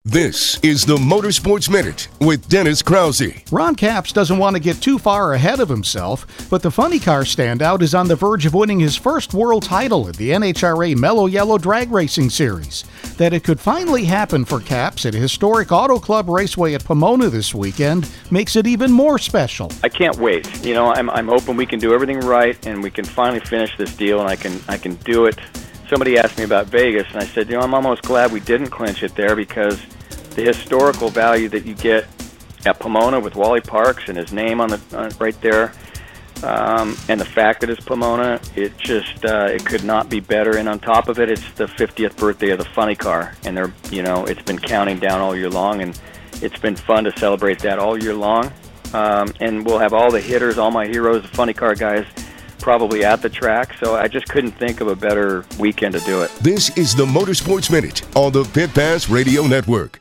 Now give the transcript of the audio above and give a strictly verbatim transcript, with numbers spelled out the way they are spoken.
This is the Motorsports Minute with Dennis Krause. Ron Capps doesn't want to get too far ahead of himself, but the funny car standout is on the verge of winning his first world title in the N H R A Mellow Yellow Drag Racing Series. That it could finally happen for Capps at historic Auto Club Raceway at Pomona this weekend makes it even more special. I can't wait. You know, I'm I'm hoping we can do everything right and we can finally finish this deal and I can I can do it. Somebody asked me about Vegas, and I said, you know, I'm almost glad we didn't clinch it there because the historical value that you get at Pomona with Wally Parks and his name on the uh, right there, um, and the fact that it's Pomona, it just uh, it could not be better. And on top of it, it's the fiftieth birthday of the funny car, and they're you know it's been counting down all year long, and it's been fun to celebrate that all year long. Um, and we'll have all the hitters, all my heroes, the funny car guys, probably at the track, so I just couldn't think of a better weekend to do it. This is the Motorsports Minute on the Pit Pass Radio Network.